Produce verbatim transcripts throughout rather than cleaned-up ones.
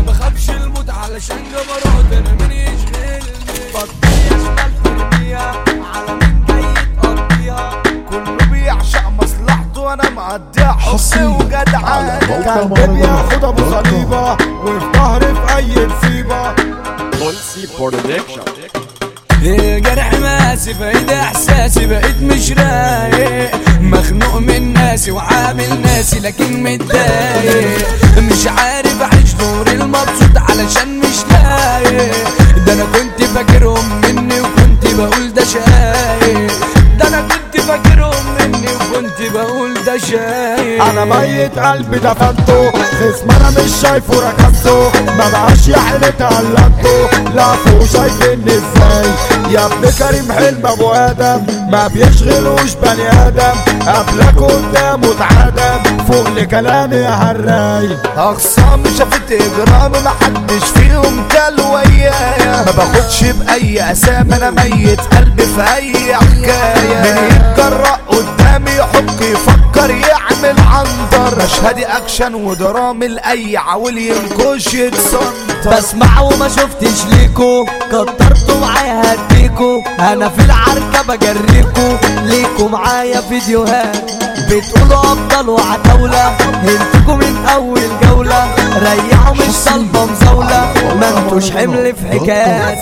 بخافش الموت علشان جبروت انا مين يشغلني. بطيخ ترميها على مين جاي تقضيها، كله بيعشق مصلحته وانا مقضيها حب وجدعانة. كان بياخد ابو صليبة وفي ظهري في اي مصيبة. بولسي برودكشن. جرح ماسي بقيت احساسي بقيت مش رايق، مخنوق من ناسي وعامل ناسي لكن متضايق، مش عارف اعيش دور المبسوط علشان مش لايق. ده انا كنت فاكرهم مني وكنت بقول ده شايق، ده انا كنت فاكرهم مني وكنت بقول ده شايق. انا ميت قلبي دفنته، خصم انا مش شايفه ركبته، ما بقاش يا عيني اتقلبته، لا فوق شايفني ازاي. يا ابن كريم حلم ابو ادم ما بيشغلوش بني ادم، قبلك قدامه اتعدم فوق لكلامي يا هراي. اخصام شافت اجرامي محدش فيهم كل ويايا، ما باخدش باي اسامي انا ميت قلبي في اي حكايه. من يتجرأ قدامي يحك يفكر يعمل عنتر، مشهدي اكشن ودرامي لاي عاول ينكش يتصنطر. بسمع وما شفتش ليكو، كترتوا معايا هديكو، انا في العركة بجريكو، ليكو معايا فيديوهات بتقولوا ابطال وعتاولة، هنتكوا من اول جولة ريحوا مش طالبة مزاولة، ما انتوش حمل في حكايات.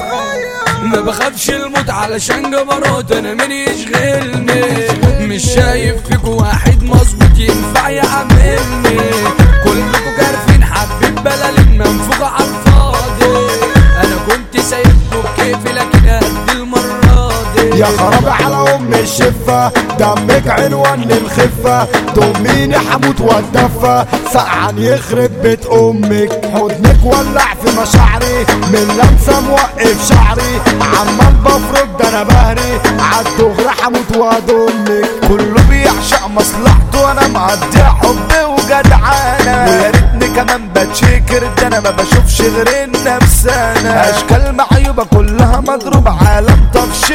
ما بخافش الموت علشان جبروت انا مين يشغلني، مش شايف فيكوا واحد مظبوط ينفع يعملني، كلكوا كارفين حبيب بلالين منفوخة عالفاضي، انا كنت سايبكوا بكيفي لكن قد المرة دي. يا خرابي على ام الشفة دمك عنوان للخفة، تأميني حموت واتدفى سقعان يخرب بيت امك، حضنك ولع في مشاعري من لمسة موقف شعري، عمال بفرج ده انا بهري عالدغري حموت وادمك. كله بيعشق مصلحته وانا مقضيها حب وجدعانة، ويا ريتني كمان بتشكر ده انا ما بشوفش غير النفسانة، اشكال معيوبة كلها مضروب عالم طفش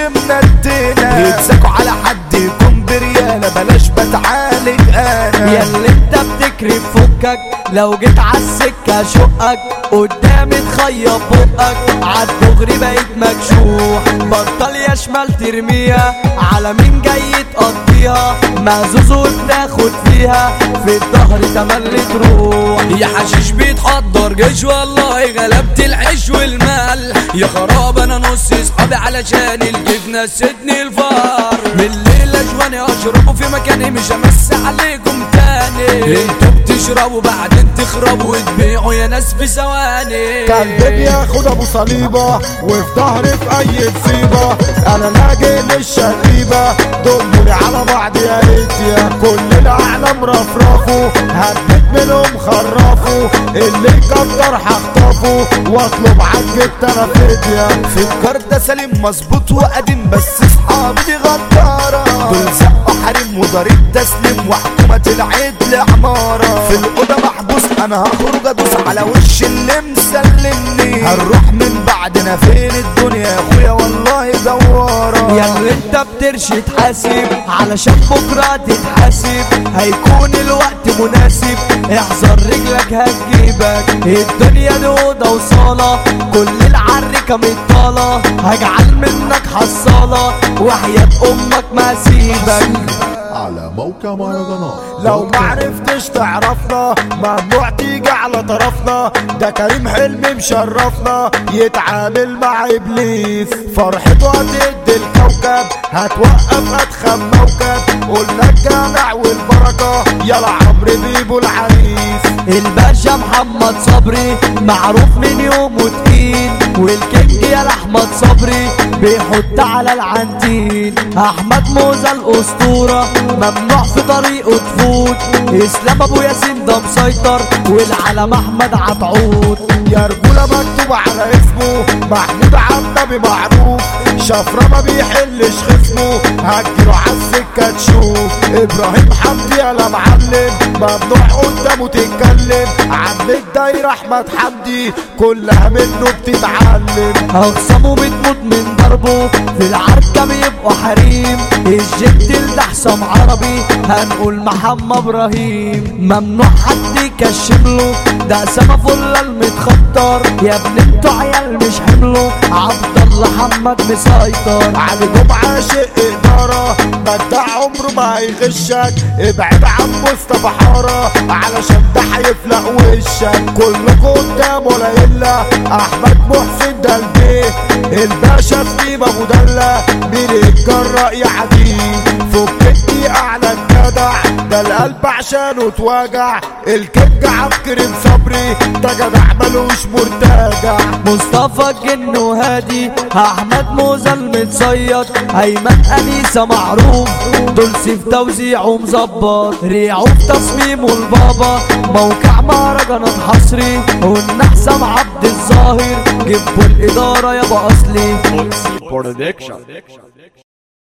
منتنا، يتساكوا على حد يكون بريالة بلاش بتعالج انا. يا اللي انت بتكري فكك لو جيت عالسكة شقك، قدامي تخيط بقك عالدغري بقيت مكشوح، بطل يا شمال ترميها على مين جاي تقضيها، مهزوز وبتاخد فيها في الظهر تملي تروح. يا حشيش بيتحضر جيش والله غلبت العيش والمال، يا خراب انا نص اصحابي علشان الجيف نسيتني الفار، من الليلة جواني اشربوا في مكاني مش همس عليكم تاني، انتوا بتشربوا بعدين تخربوا وتبيعوا يا ناس في ثواني. كان بياخد ابو صليبة وفي ظهري في اي مصيبة، انا لاجي للشريبة دمري على بعض يا ريت يا كل الاعلام رفرفوا، هديت منهم خرفوا اللي يقدر هخطفه واطلب عجبت انا فدية. في الكارت سليم مظبوط وقديم بس اصحابي دي غدارة، دول زقوا حريم وضريب تسليم وحكومة العدل عمارة، في الأوضة محبوس انا هخرج ادوس على وش اللي مسلمني، هنروح من بعدنا فين الدنيا يا اخويا والله دوارة. يا اللي انت بترشي تحاسب علشان بكرة تتحاسب، هيكون الوقت مناسب احذر رجلك هتجيبك، الدنيا دي اوضة وصالة كل العركة مطالة، هجعل منك حصالة وحياة امك ما سيبك. على موقع مهرجانات لو معرفتش تعرفنا ممنوع تيجي على طرفنا، ده كريم حلمي مشرفنا يتعامل مع ابليس، فرحته هتدي الكوكب هتوقف اتخن موكب، قلنا الجامع والبركة يلا عمرو بيبو العريس. الباشا محمد صبري معروف من يومه تقيل، والكينج يا احمد صبري بيحط على العنتين، احمد موزة الاسطورة ممنوع في طريقه تفوت، اسلام ابو ياسين ده مسيطر والعلم احمد عطعود، يا رجولة مكتوب على اسمه محمود عالنبي معروف، شفرة ما بيحلش خصمه هتجيله عالسكة تشوف، ابراهيم حمدي يالا معلم ممنوع قدامه تتكلم، عم الدايرة احمد حمدي كلها منه بتتعلم، اخصامه بتموت من ضربه في العركة بيبقوا حريم. الجد ده حسام عربي هنقول محمد ابراهيم. ممنوع حد يكشمله ده سما فل المتخطر. يا ابن انتوا عيال مش حمله عبد الله محمد مسيطر. علي جمعة شق إدارة بدع عمره ما هيغشك. ابعد عن مصطفى حارة علشان ده هيفلق وشك. كلكوا قدام ولا إلا أحمد محسن ده البيه. الباشا في ابو دلة مين يتجرأ يعديه. فكتني أعلى الجدع ده القلب عشانه اتوجع. الكينج عم كريم صبري ده جدع ملوش مرتجع. مصطفى الجن وهادي احمد موزة المتصيد. ايمن انيسة معروف دول سيف توزيعه مظبط. ريعه في تصميمه البابا موقع مهرجانات حصري. والنحسم عبد الظاهر جيبوا الادارة يابا اصلي. Dolce Production.